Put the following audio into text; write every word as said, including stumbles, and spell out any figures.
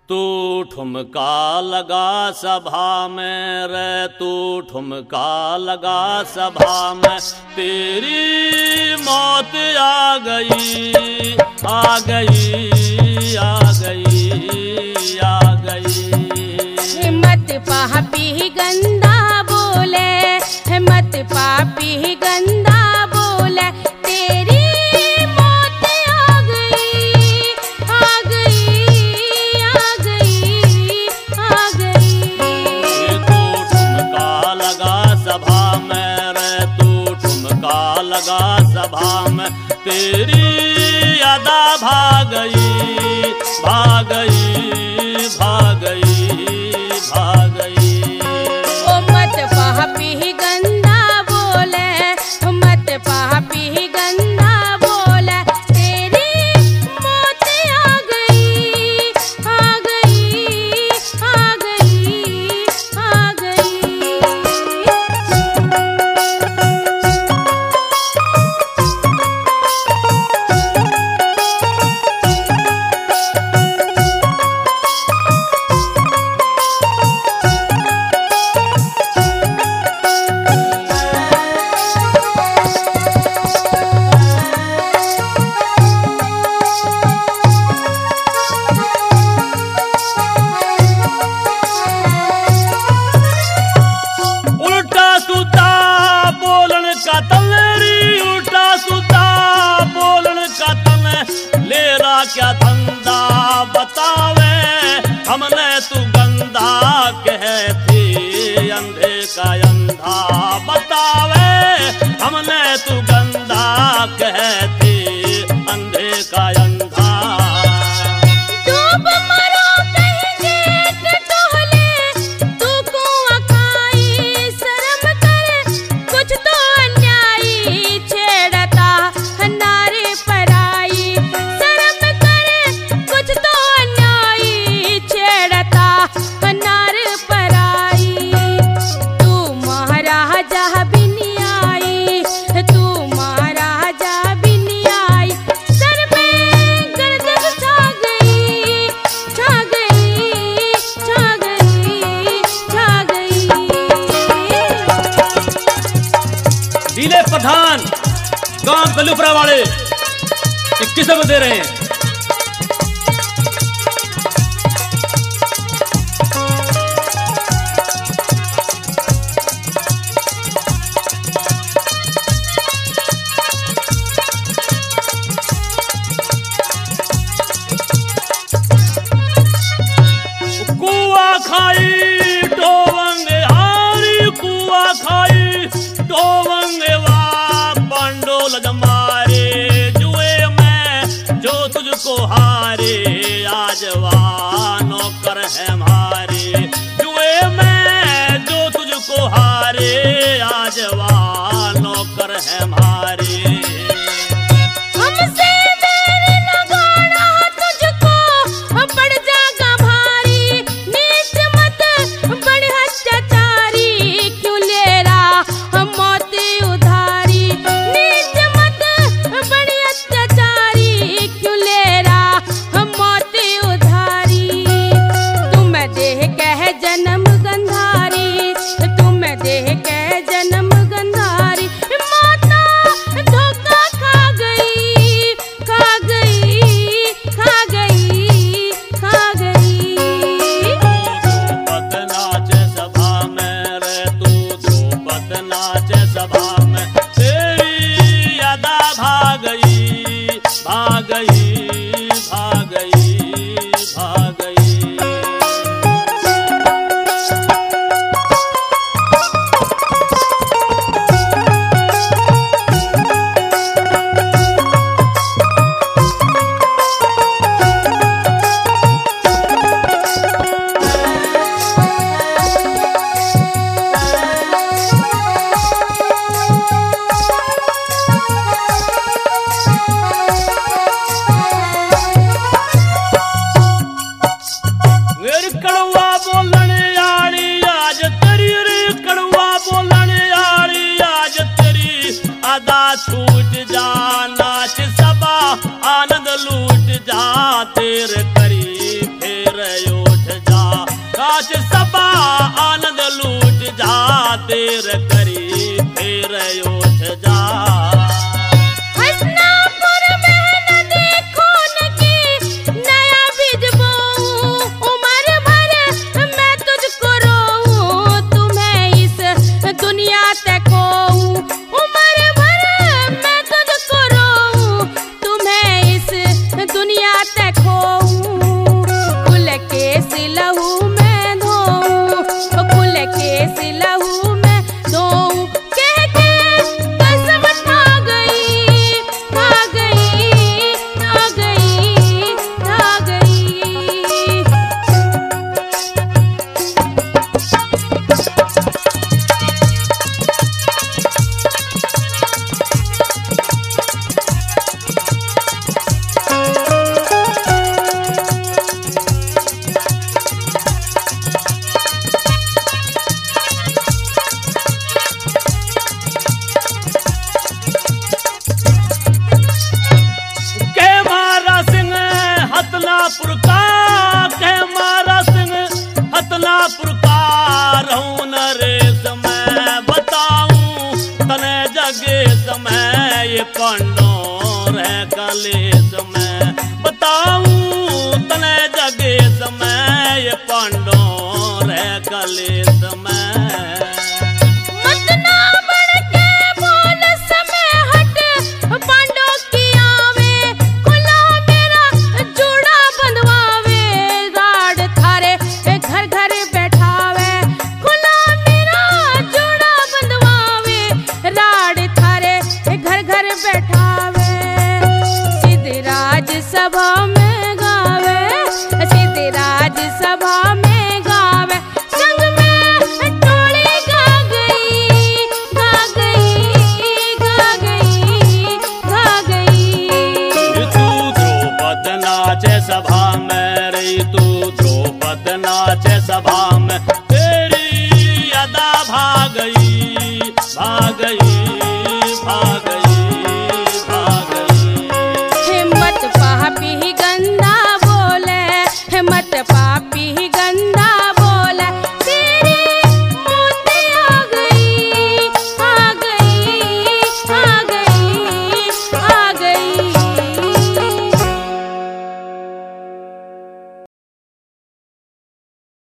तू ठुमका लगा सभा में रे, तू ठुमका लगा सभा में, तेरी मौत आ गई आ गई आ गई आ गई। मत पापी गंदा बोले, मत पापी गंदा बोले, तेरी मौत आ गई आ गई आ गई आ गई। तू ठुमका लगा सभा में रे, तू ठुमका लगा सभा में, तेरी अदा भाग गई भाग गई भाग गई भाग गई। ओ मत पापी गंदा बोले, मत पापी गंदा बोले, तेरी मौत आ गई आ गई आ गई आ गई। उल्टा सुता बोलन का तलेरी, उल्टा सुता बोलन का तले, लेरा क्या धंधा बतावे, हमने तू गंदा कहती, अंधे का अंधा बतावे, हमने तू गंदा कहती, अंधे का अंधा। डूब मरो कहेंगे टटोले, तू कुआं खाई शर्म कर, कुछ तो अन्यायी छेड़ता नारी पराई, शर्म कर कुछ तो अन्यायी छेड़ता नारी पराई। तू महाराजा भी नहीं आई, तू महाराजा भी नहीं आई, सर पे गर्दन छा गई छा गई छा गई छा गई। डीले प्रधान गांव गलुपरा वाले इक्कीस में दे रहे हैं। कुआ खाई डोवंगे हारी, कुआ खाई डोवंगे वा पंडोल जमारे, जुए में जो तुझको हारे, आज वहाँ नौकर है हमारे, जुए में जो तुझको हारे, आज वहाँ नौकर है हमारे। हमसे मेरे लगाना तुझको पड़ जागा भारी, नीच मत बड़ी अत्याचारी, क्यों ले रहा मौत उधारी, नीच मत बड़ी अत्याचारी, क्यों ले रहा मौत उधारी। तुम देह कह जन्म गंधारी, तुम देह कह जन्म गंधारी, माता धोखा खा गई खा गई खा गई खा गई। द्रुपद नाच सभा में रे, तू द्रुपद नाच सभा में, तेरी अदा भाग गई भाग गई भाग गई भाग गई। मेरी कड़वा बोलन यारी आज तेरी रे, कड़वा बोलन यारी आज तेरी, अदा छूट जा नाच सबा आनंद लूट जा, तेरे करी फेर यो नाच सबा आनंद लूट जा देर करी फिर उठ जा हसनापुर बहन देखो न की नया बीज बोऊं उम्र भर मैं तुझको रोऊं तुम्हें इस दुनिया से खोऊं उम्र भर मैं तुझको रोऊं तुम्हें इस दुनिया से खोऊं कुल के सिलहू में धोऊं कुल के सिलहू में धोऊं कह के कसमत आ गई आ गई आ गई आ गई के मारा सिंह हतनापुर का के मारा सिंह हतनापुर का रहूं नरेश मैं बताऊं तने जगे समय ये पंडो रह कलेश मैं बताऊं तने जगे समय ये पंडो रह कलेश मैं